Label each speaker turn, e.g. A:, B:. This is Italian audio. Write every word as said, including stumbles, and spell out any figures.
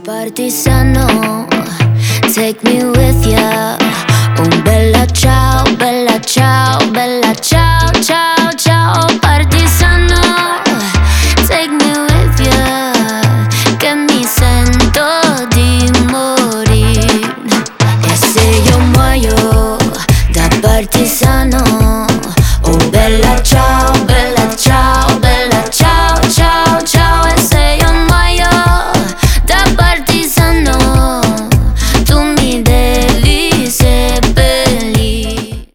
A: Partigiano, take me with ya. Oh bella ciao, bella ciao, bella